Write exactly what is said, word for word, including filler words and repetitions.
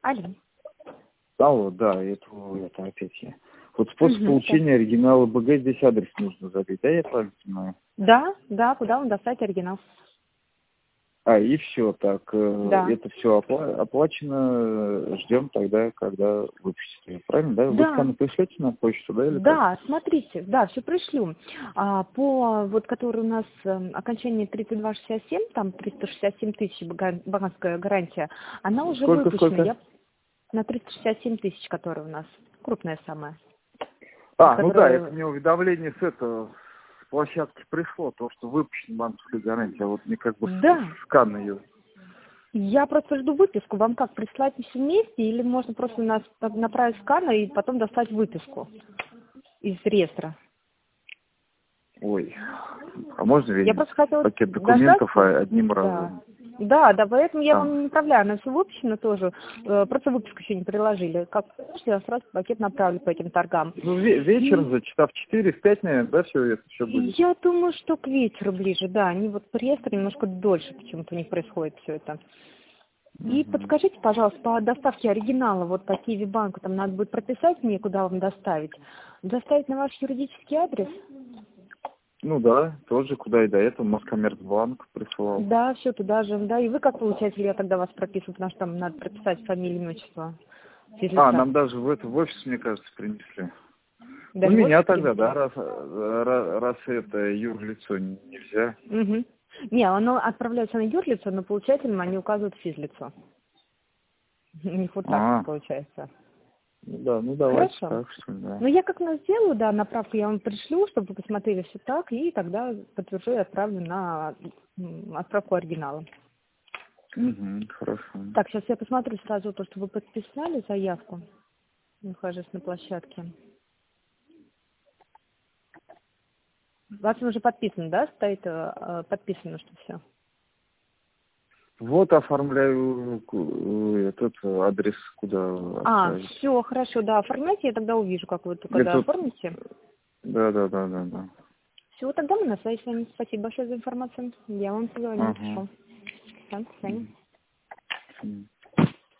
Алло. Алло, да, это, это опять я. Вот способ Мгм, получения да. оригинала БГ, здесь адрес нужно забить, да, я правильно понимаю? Да, да, куда вам достать оригинал? А, и все, так, э, Да. это все оплачено, ждем тогда, когда выпустите, правильно, да? Вы Да. сканы пришлете на почту, да, или как? Да, смотрите, да, все пришлю. А, по, вот, который у нас э, окончание тридцать два шестьдесят семь, там триста шестьдесят семь тысяч бага- банковская гарантия, она уже Сколько, выпущена. сколько? Я на триста шестьдесят семь тысяч, которая у нас крупная самая. Вот А, ну да, это которая... мне уведомление с этого, с площадки пришло, то, что выпущена банковская гарантия, а вот мне как бы Да, с- скан ее. я просто жду выписку. Вам как, прислать все вместе или можно просто нас направить сканер и потом достать выписку из реестра? Ой, а можно Я ведь просто хотела пакет дождаться. документов а, одним Да. разом? Да, да, поэтому я вам Там. не направляю. Она все выпущена тоже. Э, Просто выпуск еще не приложили. Как я сразу пакет направлю по этим торгам. Ну, ве- вечером, И за часа в четыре, в пять, наверное, да, все это все будет? я думаю, что к вечеру ближе, да. Они вот по реестру немножко дольше почему-то у них происходит все это. И Мгм. подскажите, пожалуйста, по доставке оригинала, вот по Киви-банку, там надо будет прописать мне, куда вам доставить. Доставить на ваш юридический адрес? Ну да, тоже, куда и до этого, Москоммерцбанк присылал. Да, все туда же, да. И вы как получаете, я тогда вас прописываю, потому что там надо прописать фамилию, имя, отчество А, физлица. нам даже в, это, в офис, мне кажется, принесли. Ну, Даже в офис меня тогда, принесли? да, раз, раз, раз это юрлицо нельзя. Угу. Не, оно отправляется на юрлицо, но получателям они указывают физлицо. У них вот так А, получается. ну да, ну давайте Хорошо. так, что ли, да. Ну, я как нас сделаю, да, направку я вам пришлю, чтобы вы посмотрели все так, и тогда подтвержу и отправлю на м, отправку оригинала. Угу, хорошо. Так, сейчас я посмотрю сразу то, что вы подписали заявку. Нахожусь на площадке. У вас уже подписано, да? Стоит э, э, подписано, что все. Вот оформляю ку- этот адрес, куда А, отправить. все, хорошо, да, оформляйте, я тогда увижу, как вы это когда Это, оформите. да, да, да, да, да. Все, тогда мы на связи с вами. Спасибо большое за информацию. Я вам позвоню, Ага. напишу. Да, до свидания. Мгм.